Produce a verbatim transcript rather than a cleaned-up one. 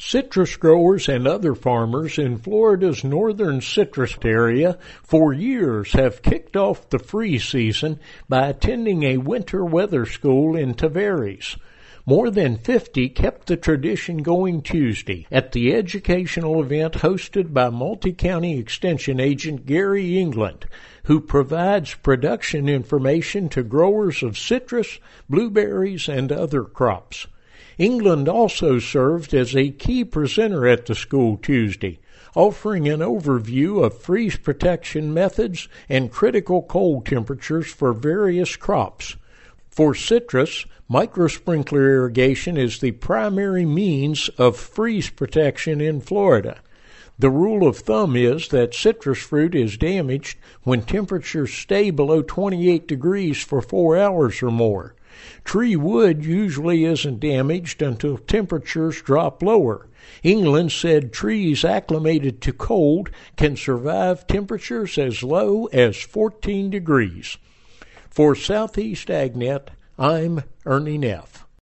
Citrus growers and other farmers in Florida's northern citrus area for years have kicked off the freeze season by attending a winter weather school in Tavares. More than fifty kept the tradition going Tuesday at the educational event hosted by multi-county extension agent Gary England, who provides production information to growers of citrus, blueberries, and other crops. England also served as a key presenter at the school Tuesday, offering an overview of freeze protection methods and critical cold temperatures for various crops. For citrus, microsprinkler irrigation is the primary means of freeze protection in Florida. The rule of thumb is that citrus fruit is damaged when temperatures stay below twenty-eight degrees for four hours or more. Tree wood usually isn't damaged until temperatures drop lower. England said trees acclimated to cold can survive temperatures as low as fourteen degrees. For Southeast AgNet, I'm Ernie Neff.